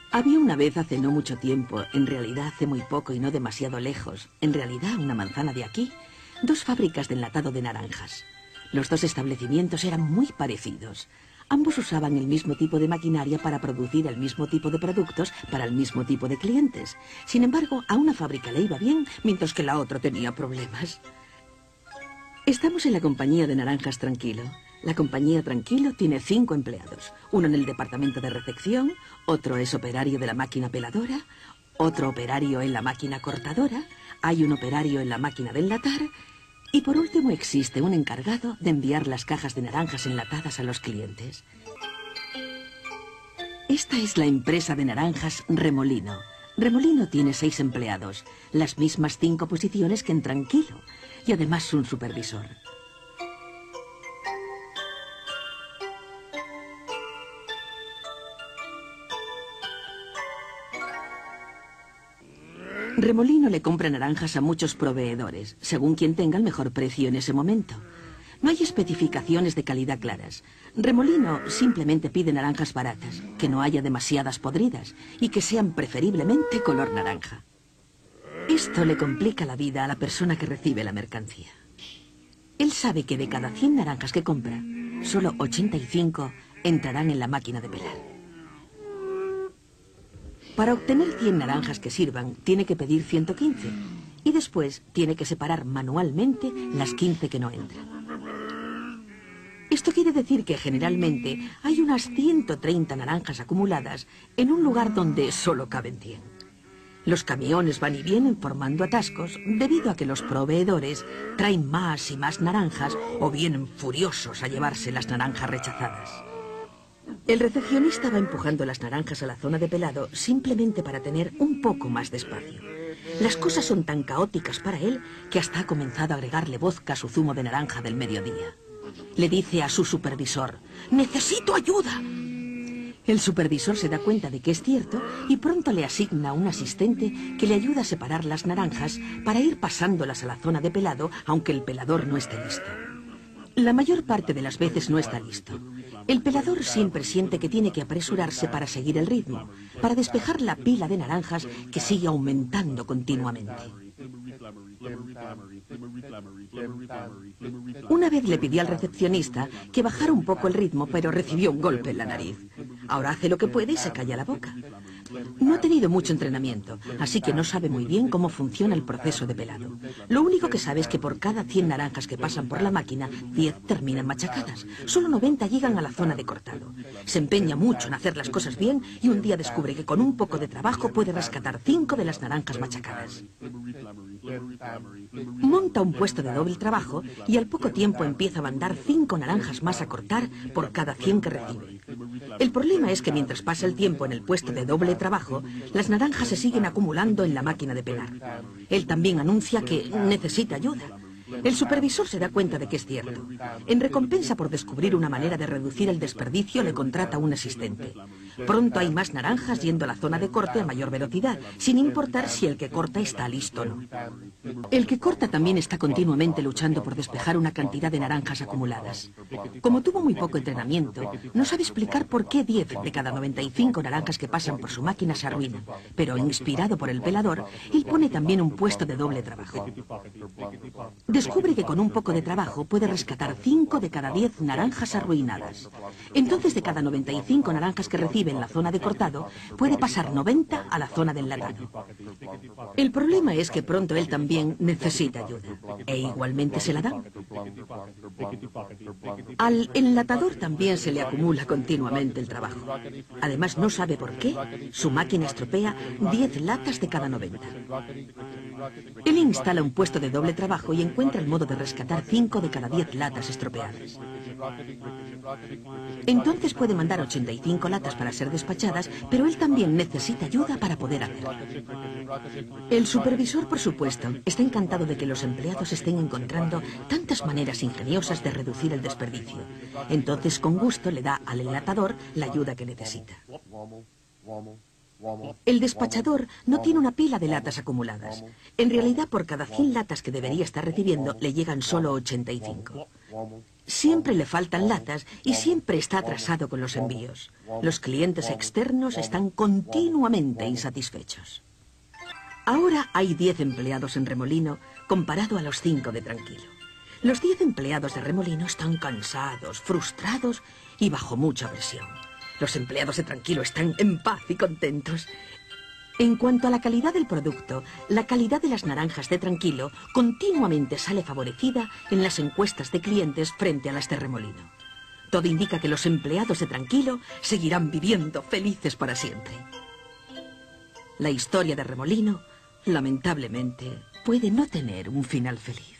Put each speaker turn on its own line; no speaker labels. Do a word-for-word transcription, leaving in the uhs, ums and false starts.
Había una vez hace no mucho tiempo, en realidad hace muy poco y no demasiado lejos, en realidad una manzana de aquí, dos fábricas de enlatado de naranjas. Los dos establecimientos eran muy parecidos. Ambos usaban el mismo tipo de maquinaria para producir el mismo tipo de productos para el mismo tipo de clientes. Sin embargo, a una fábrica le iba bien, mientras que la otra tenía problemas. Estamos en la compañía de naranjas Tranquilo. La compañía Tranquilo tiene cinco empleados. Uno en el departamento de recepción, otro es operario de la máquina peladora, otro operario en la máquina cortadora, hay un operario en la máquina de enlatar y por último existe un encargado de enviar las cajas de naranjas enlatadas a los clientes. Esta es la empresa de naranjas Remolino. Remolino tiene seis empleados, las mismas cinco posiciones que en Tranquilo y además un supervisor. Remolino le compra naranjas a muchos proveedores, según quien tenga el mejor precio en ese momento. No hay especificaciones de calidad claras. Remolino simplemente pide naranjas baratas, que no haya demasiadas podridas y que sean preferiblemente color naranja. Esto le complica la vida a la persona que recibe la mercancía. Él sabe que de cada cien naranjas que compra, solo ochenta y cinco entrarán en la máquina de pelar. Para obtener cien naranjas que sirvan, tiene que pedir ciento quince. Y después tiene que separar manualmente las quince que no entran. Esto quiere decir que generalmente hay unas ciento treinta naranjas acumuladas en un lugar donde solo caben cien. Los camiones van y vienen formando atascos debido a que los proveedores traen más y más naranjas o vienen furiosos a llevarse las naranjas rechazadas. El recepcionista va empujando las naranjas a la zona de pelado simplemente para tener un poco más de espacio. Las cosas son tan caóticas para él que hasta ha comenzado a agregarle vodka a su zumo de naranja del mediodía. Le dice a su supervisor: ¡necesito ayuda! El supervisor se da cuenta de que es cierto y pronto le asigna a un asistente que le ayuda a separar las naranjas para ir pasándolas a la zona de pelado, aunque el pelador no esté listo. La mayor parte de las veces no está listo. El pelador siempre siente que tiene que apresurarse para seguir el ritmo, para despejar la pila de naranjas que sigue aumentando continuamente. Una vez le pidió al recepcionista que bajara un poco el ritmo, pero recibió un golpe en la nariz. Ahora hace lo que puede y se calla la boca. No ha tenido mucho entrenamiento, así que no sabe muy bien cómo funciona el proceso de pelado. Lo único que sabe es que por cada cien naranjas que pasan por la máquina, diez terminan machacadas. Solo noventa llegan a la zona de cortado. Se empeña mucho en hacer las cosas bien y un día descubre que con un poco de trabajo puede rescatar cinco de las naranjas machacadas. Monta un puesto de doble trabajo y al poco tiempo empieza a mandar cinco naranjas más a cortar por cada cien que recibe. El problema es que mientras pasa el tiempo en el puesto de doble trabajo, las naranjas se siguen acumulando en la máquina de pelar. Él también anuncia que necesita ayuda. El supervisor se da cuenta de que es cierto. En recompensa por descubrir una manera de reducir el desperdicio, le contrata un asistente. Pronto hay más naranjas yendo a la zona de corte a mayor velocidad, sin importar si el que corta está listo o no. El que corta también está continuamente luchando por despejar una cantidad de naranjas acumuladas. Como tuvo muy poco entrenamiento, no sabe explicar por qué diez de cada noventa y cinco naranjas que pasan por su máquina se arruinan, pero inspirado por el pelador, él pone también un puesto de doble trabajo. Descubre que con un poco de trabajo puede rescatar cinco de cada diez naranjas arruinadas. Entonces, de cada noventa y cinco naranjas que recibe en la zona de cortado, puede pasar noventa a la zona de enlatado. El problema es que pronto él también necesita ayuda, e igualmente se la dan. Al enlatador también se le acumula continuamente el trabajo. Además, no sabe por qué, su máquina estropea diez latas de cada noventa. Él instala un puesto de doble trabajo y encuentra el modo de rescatar cinco de cada diez latas estropeadas. Entonces puede mandar ochenta y cinco latas para ser despachadas, pero él también necesita ayuda para poder hacerlo. El supervisor, por supuesto, está encantado de que los empleados estén encontrando tantas maneras ingeniosas de reducir el desperdicio. Entonces, con gusto, le da al enlatador la ayuda que necesita. El despachador no tiene una pila de latas acumuladas. En realidad, por cada cien latas que debería estar recibiendo, le llegan solo ochenta y cinco. Siempre le faltan latas y siempre está atrasado con los envíos. Los clientes externos están continuamente insatisfechos. Ahora hay diez empleados en Remolino comparado a los cinco de Tranquilo. Los diez empleados de Remolino están cansados, frustrados y bajo mucha presión. Los empleados de Tranquilo están en paz y contentos. En cuanto a la calidad del producto, la calidad de las naranjas de Tranquilo continuamente sale favorecida en las encuestas de clientes frente a las de Remolino. Todo indica que los empleados de Tranquilo seguirán viviendo felices para siempre. La historia de Remolino, lamentablemente, puede no tener un final feliz.